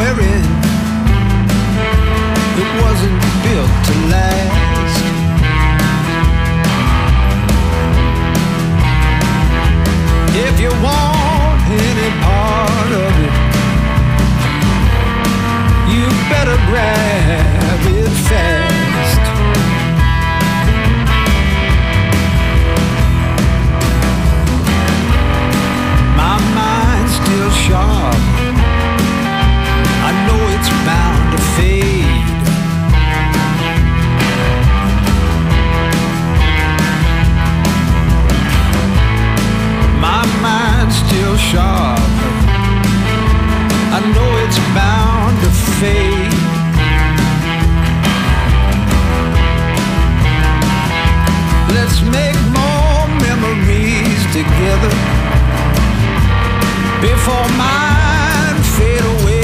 wearing, it wasn't built to last. If you want any part of it, you better grab it fast. My mind's still sharp, I know it's bound to fade. My mind's still sharp, I know it's bound to fade. Let's make more memories together before mine fade away.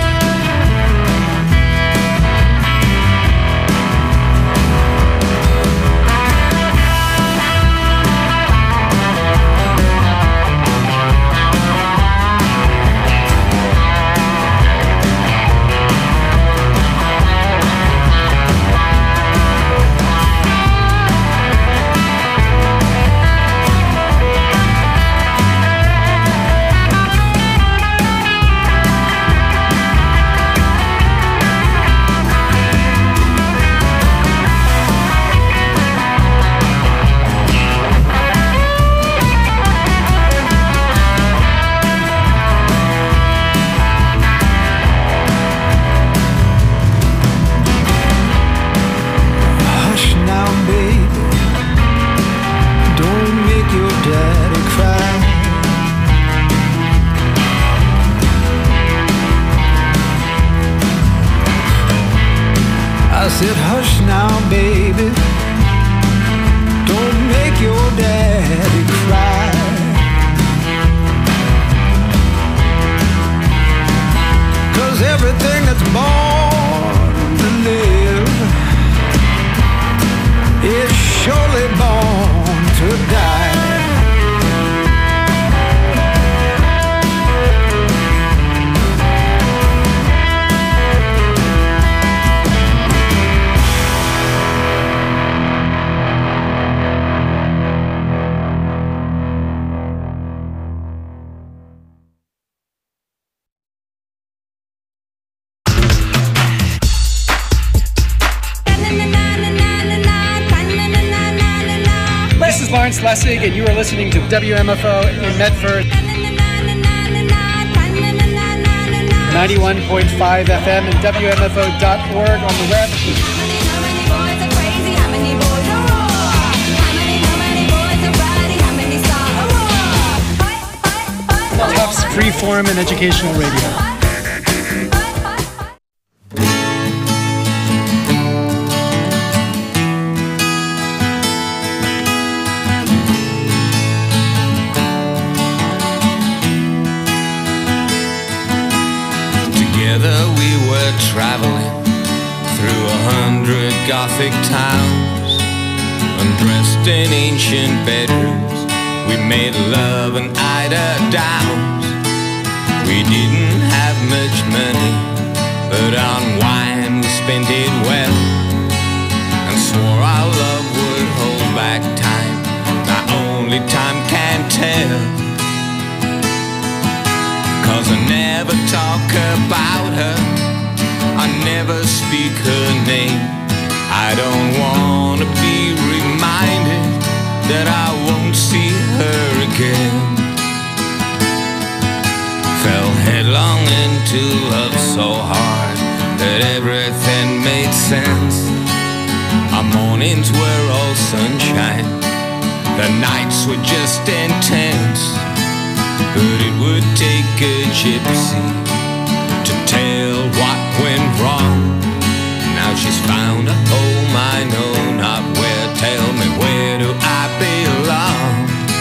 I said, hush now, baby, don't make your daddy cry. Cause everything that's born to live is surely born to die. This is Lawrence Lessig, and you are listening to WMFO in Medford. 91.5 FM and WMFO.org on the web. Tufts Freeform and Educational Radio. Traveling through 100 Gothic towns, undressed in ancient bedrooms, we made love and eider downs. We didn't have much money, but on wine we spent it well, and swore our love would hold back time. Now only time can tell, cause I never talk about her, I never speak her name. I don't wanna be reminded that I won't see her again. Fell headlong into love so hard that everything made sense. Our mornings were all sunshine, the nights were just intense. But it would take a gypsy to tell what went wrong. Now she's found a home I know not where. Tell me, where do I belong?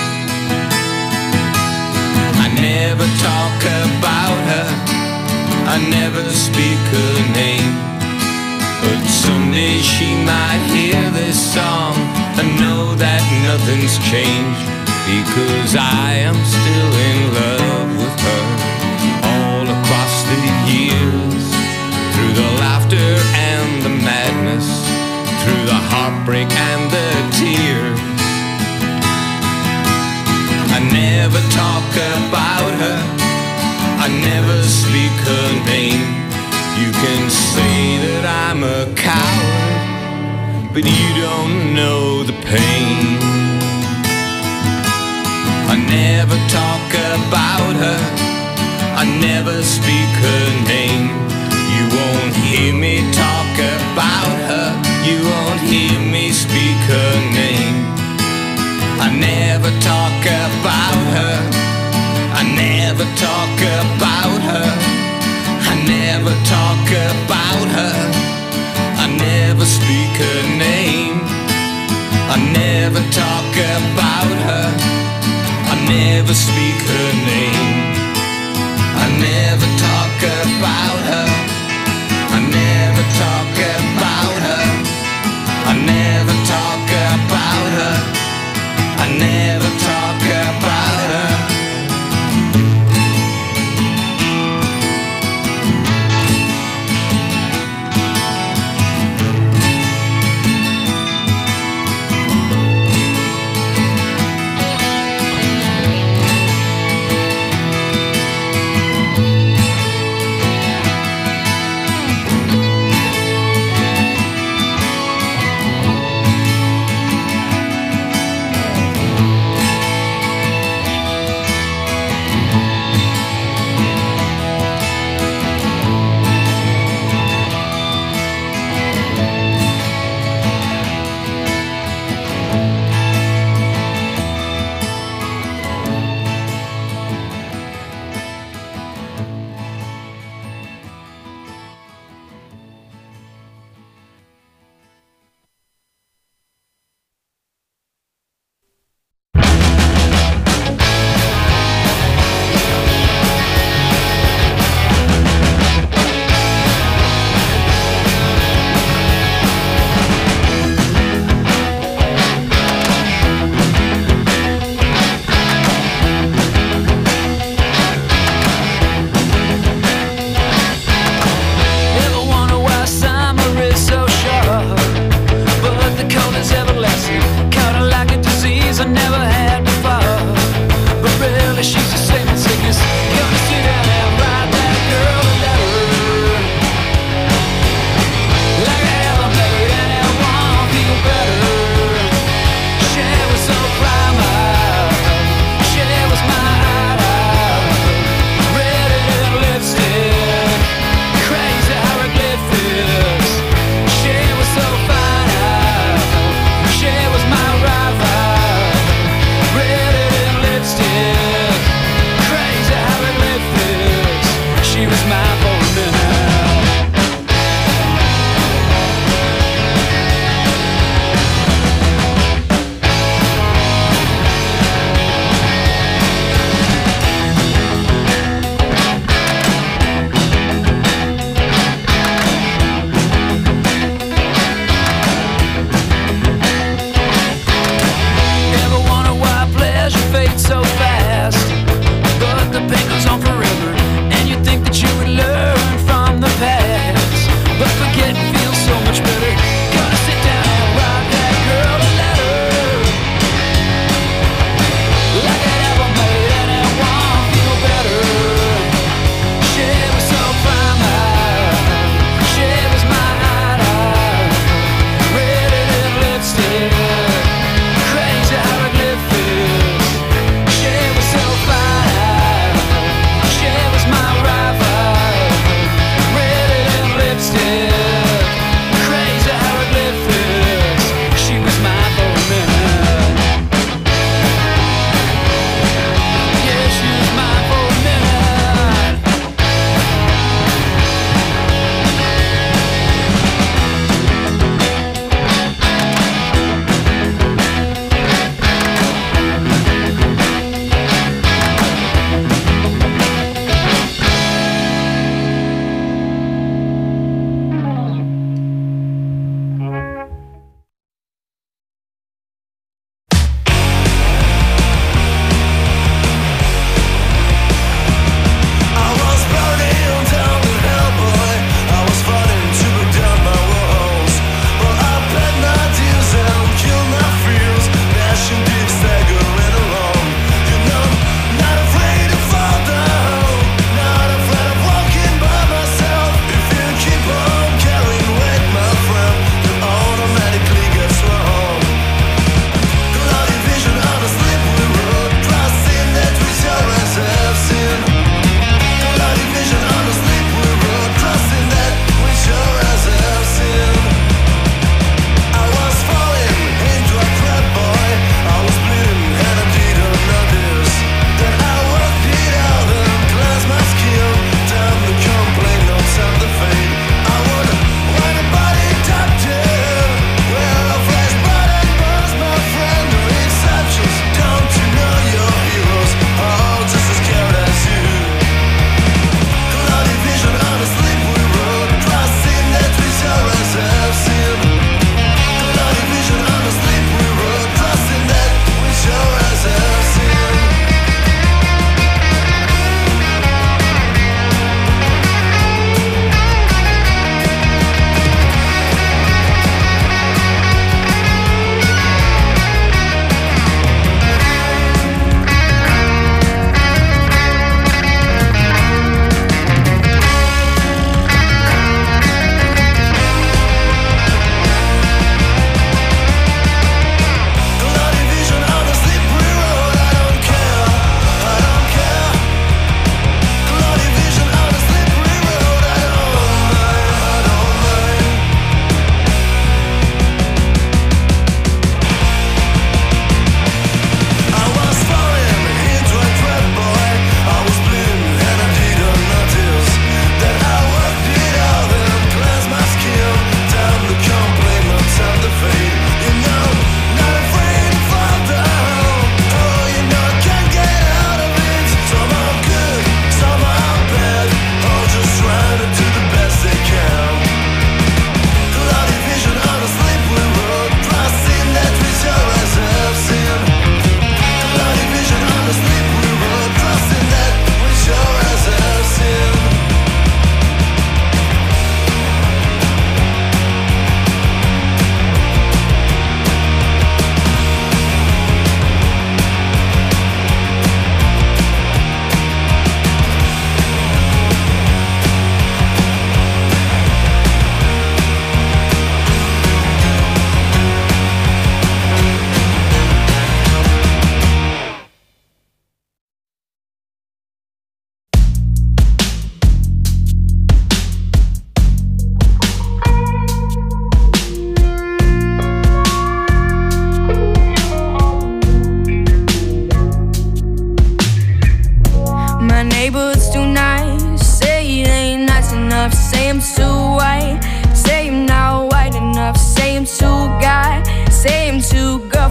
I never talk about her, I never speak her name, but someday she might hear this song and know that nothing's changed, because I am still in love with her all across the years. heartbreak and the tears. I never talk about her, I never speak her name. You can say that I'm a coward, but you don't know the pain. I never talk about her, I never speak her name. You won't hear me talk about her, you won't hear me speak her name. I never talk about her, I never talk about her, I never talk about her, I never speak her name. I never talk about her, I never speak her name. I never talk about her, I never talk about her, I never talk about her, I never talk about her.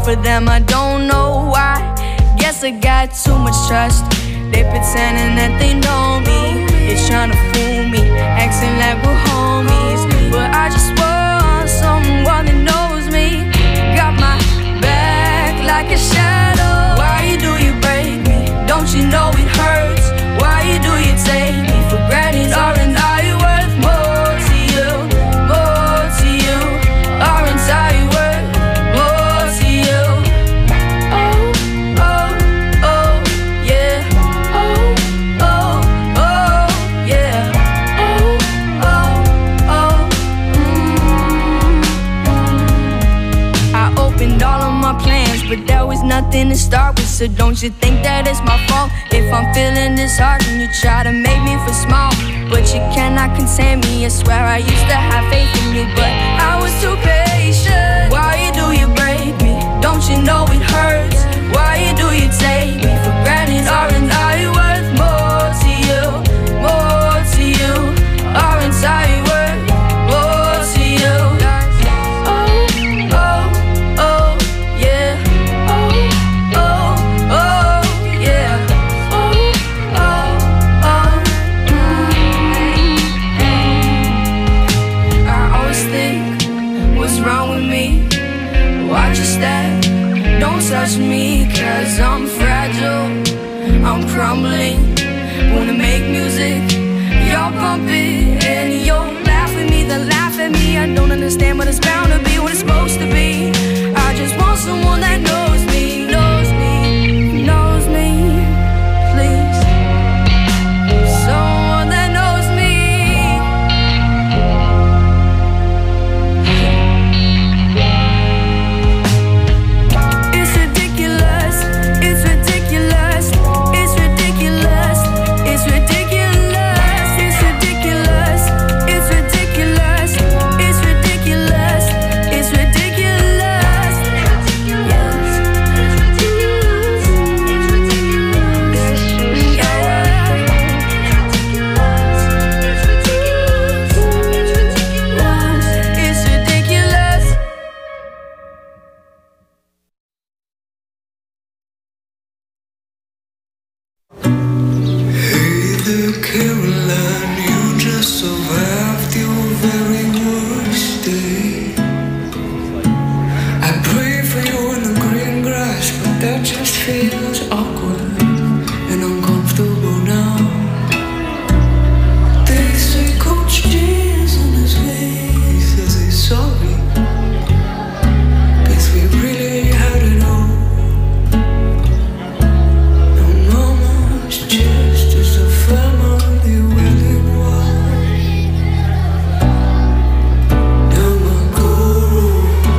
for them, I don't know why. Guess I got too much trust. They pretending that they know me. They're trying to fool me, acting like we're homies. But I just want someone that knows me. Got my back like a shadow. Why do you break me? Don't you know it hurts? Why do you take me for granted? Aren't I worth more to you? More to you? Aren't I worth more to you? Oh, oh, oh, yeah. Oh, oh, oh, yeah. Oh, oh, oh, I opened all of my plans, but there was nothing to start with. So don't you think that it's my fault if I'm feeling disheartened? You try to make me feel small, but you cannot contain me. I swear I used to have faith in you, but I was too patient. Why do you break me? Don't you know it hurts? Why do you take me for granted? Aren't I worth more to you? More to you? Aren't I worth more to you? Oh, oh, oh, yeah. Oh, oh, oh, yeah. Oh, oh, oh, I always think, what's wrong with me? Watch your step, don't touch me, 'cause I'm fragile, I'm crumbling. Wanna make music, you're pumping, and you'll laugh at me, then laugh at me. I don't understand, but it's bound to be what it's supposed to be. I just want someone that knows me, knows me, knows me, please. Someone that knows me. It's ridiculous, it's ridiculous, it's ridiculous, it's ridiculous, it's ridiculous, it's ridiculous, it's ridiculous, it's ridiculous. It's ridiculous. Hey there, Caroline, you just survived your very worst day. I pray for you in the green grass, but that just feels awkward and uncomfortable now. They say Coach G's on his way, says he's sorry. Guess we really had it all. And Mama's just as a family willing one. Now my guru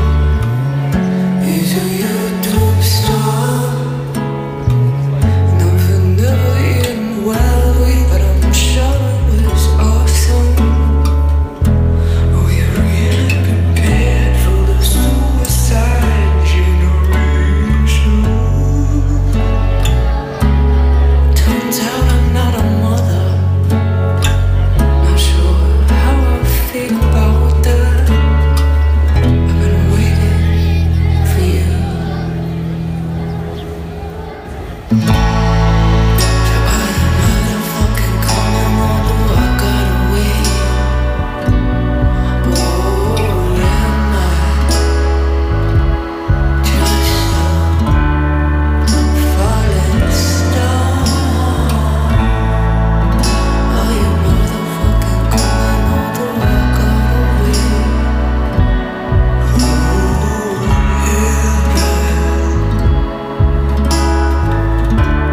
is a YouTube star. And I've never eaten wildly, but I'm sure it was awesome. Oh, you're really prepared for the suicide generation. Turns out I'm not a mother. Not sure how I feel about that. I've been waiting for you. So I am motherfucking coming, or do I gotta wait? Or am I just a falling star? Are you motherfucking coming, or do I gotta wait? Oh, yeah.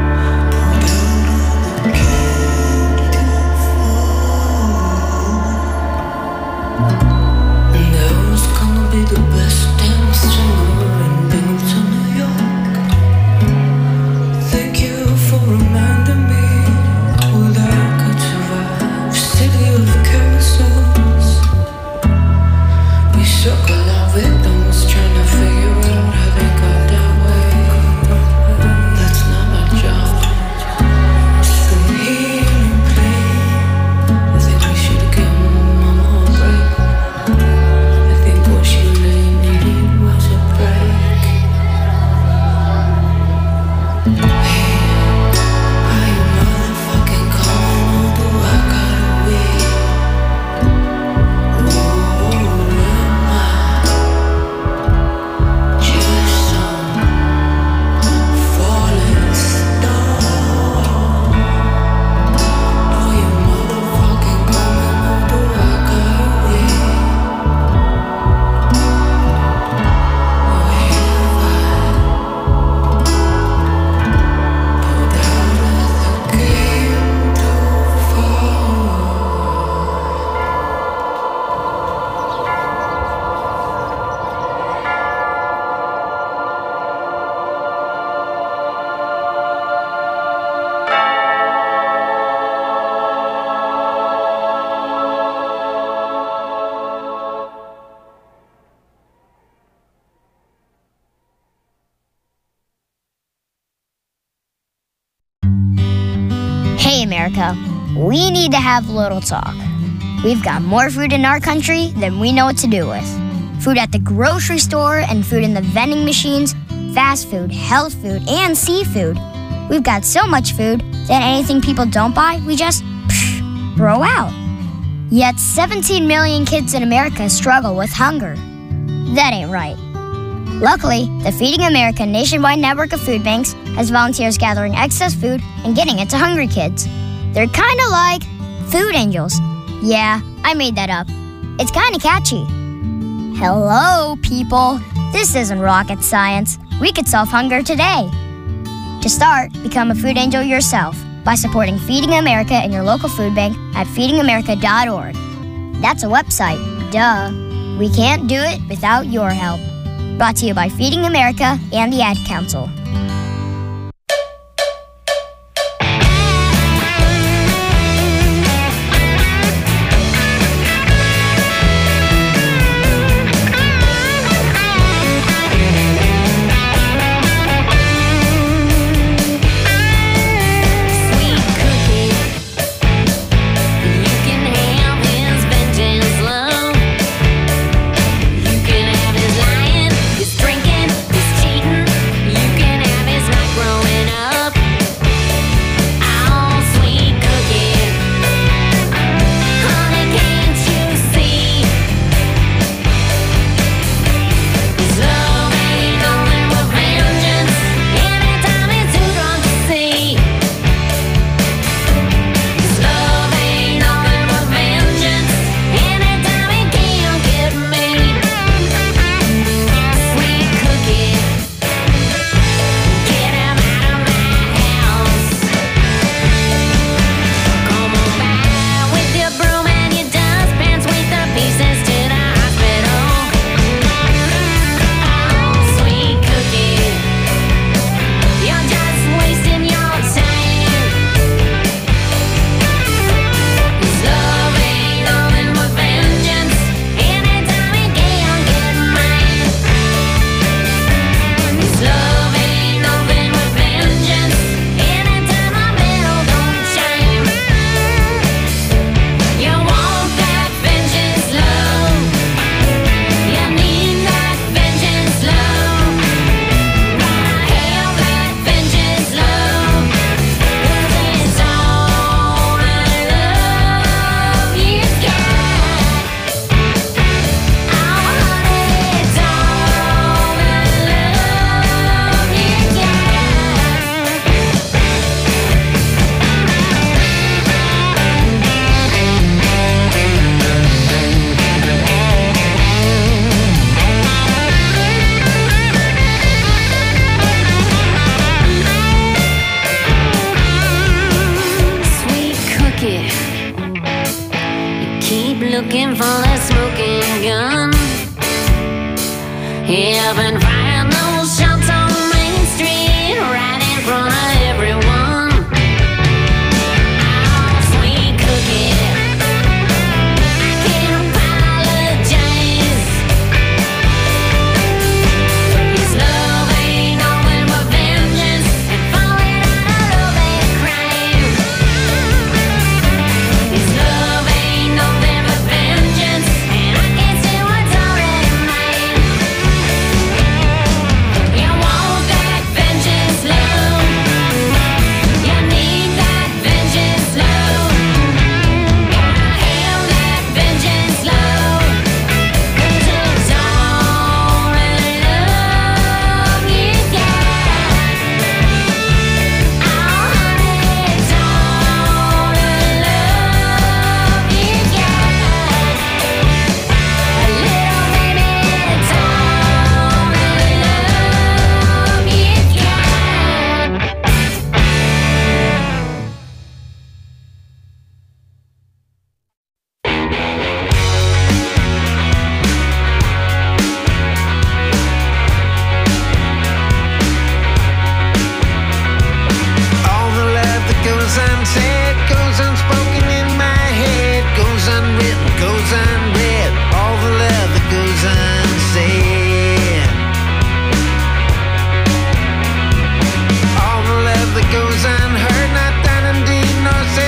America, we need to have a little talk. We've got more food in our country than we know what to do with. Food at the grocery store and food in the vending machines, fast food, health food, and seafood. We've got so much food that anything people don't buy, we just throw out. Yet 17 million kids in America struggle with hunger. That ain't right. Luckily, the Feeding America nationwide network of food banks has volunteers gathering excess food and getting it to hungry kids. They're kind of like food angels. Yeah, I made that up. It's kind of catchy. Hello, people. This isn't rocket science. We could solve hunger today. To start, become a food angel yourself by supporting Feeding America in your local food bank at feedingamerica.org. That's a website, duh. We can't do it without your help. Brought to you by Feeding America and the Ad Council. looking for that smoking gun. Yeah, I've been firing those shots on Main Street, right in front of everyone. Oh, sweet cookie, I can't apologize. His love ain't nothing but vengeance and falling out of love ain't a crime. His love ain't nothing but vengeance, and I can't see what's already mine. You want that vengeance love, you need that vengeance love, gotta have that vengeance love, 'cause it's all the love you got. Oh honey, it's all the love you got. Little baby, it's all the love you got. All the love that goes unsaid, goes unspoken in my head, goes unwritten, goes unread. All the love that goes unsaid. All the love that goes unheard, not done in deed nor said.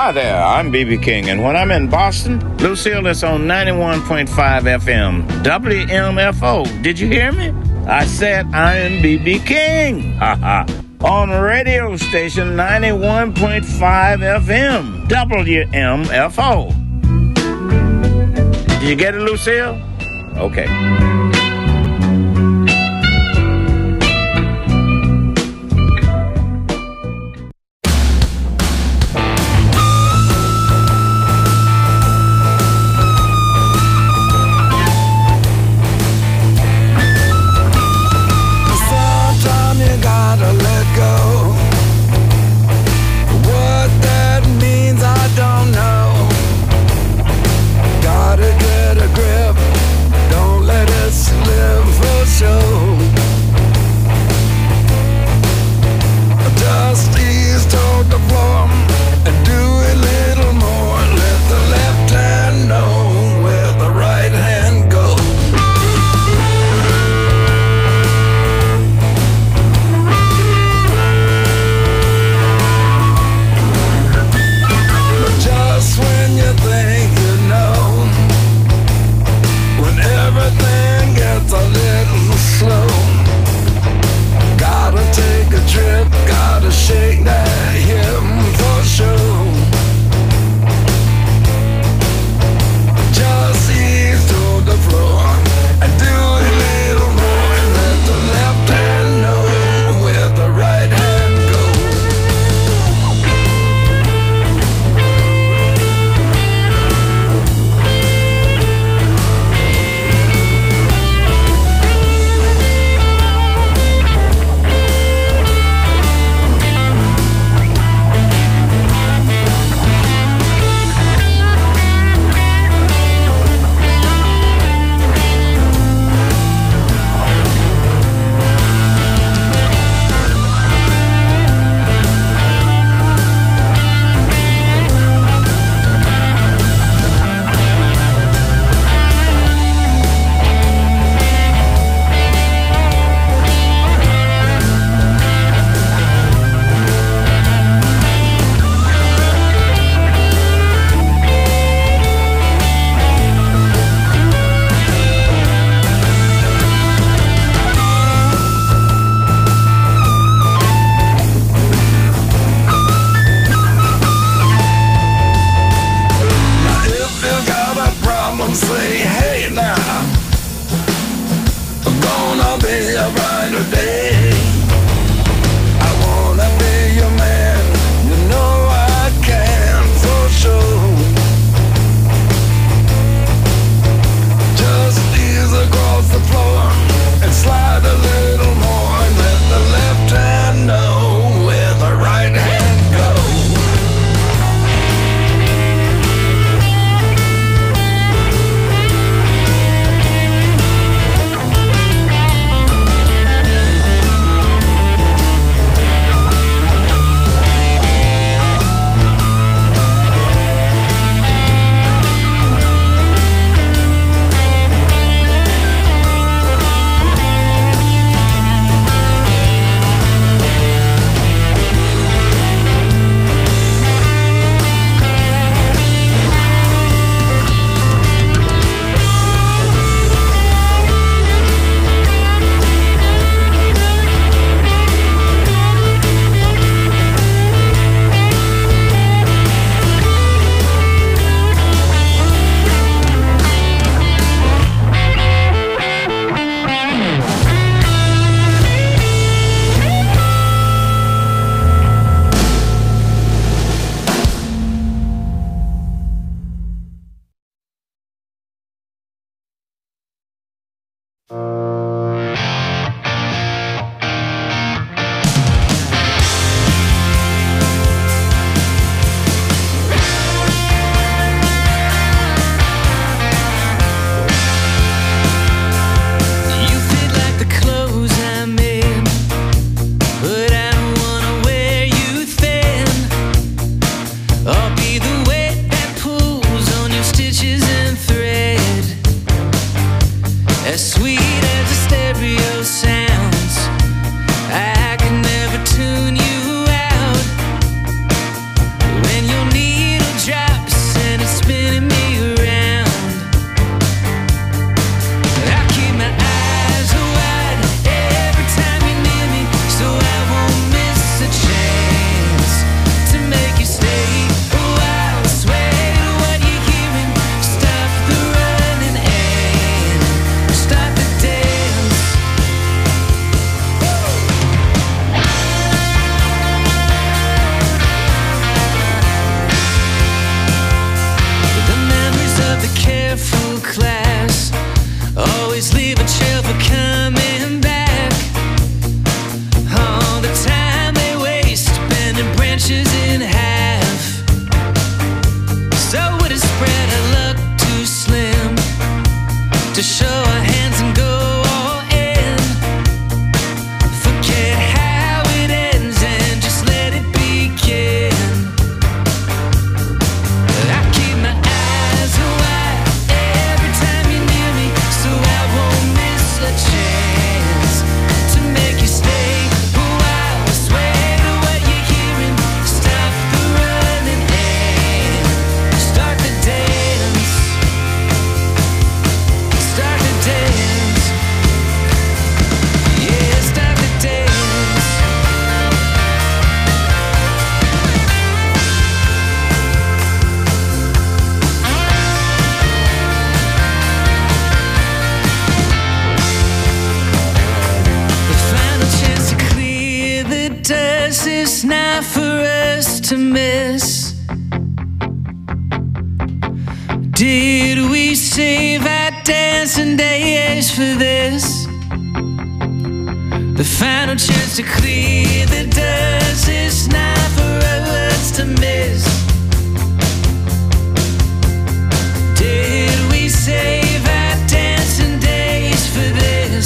Hi there, I'm B.B. King, and when I'm in Boston, Lucille is on 91.5 FM, WMFO. Did you hear me? I said I'm B.B. King. On radio station 91.5 FM, WMFO. Did you get it, Lucille? Okay. Gotta get a grip, don't let it does this not for us to miss? Did we save our dancing days for this? The final chance to clear the dust is not for us to miss. Did we save our dancing days for this?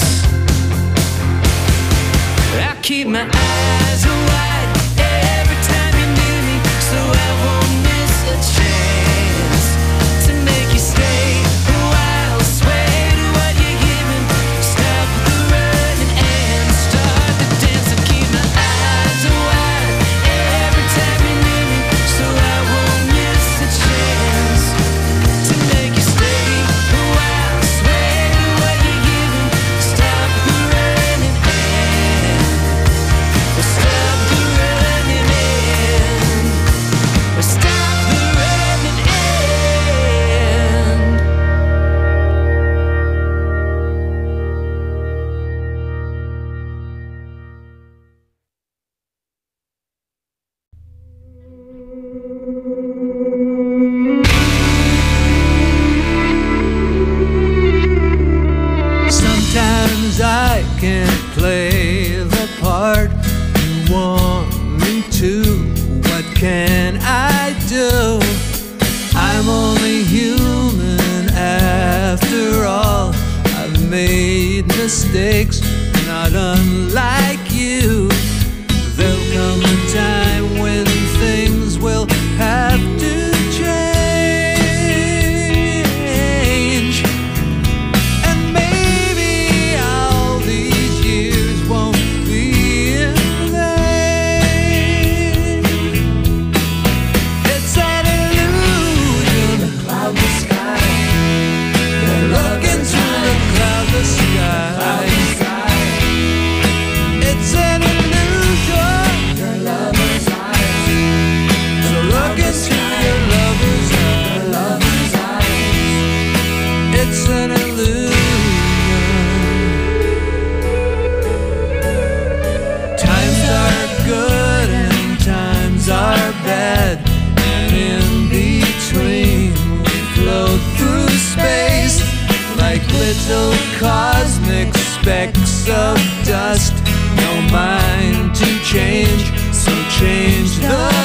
I keep my eyes wide every time you're near me, so I won't miss a chance to make you stay a while. Sway to what you're giving, stop the running and start the dance. I keep my eyes wide every time you're near me, so I won't miss a chance to make you stay a while. Sway to what you're giving, stop the running and stop the running end. Stop the running end. Sometimes I can't play the part you want me to. What can I do? I'm only human after all. I've made mistakes, not unlike you. There'll come a time when things will have to change. And maybe all these years won't be in vain. It's an illusion. Cloudless sky. Look into the cloudless sky. It's an illusion. Your lover's eyes. So look into your lover's eyes. It's an illusion. Times are good and times are bad, and in between we float through space like little cosmic specks of dust. No mind to change, so change the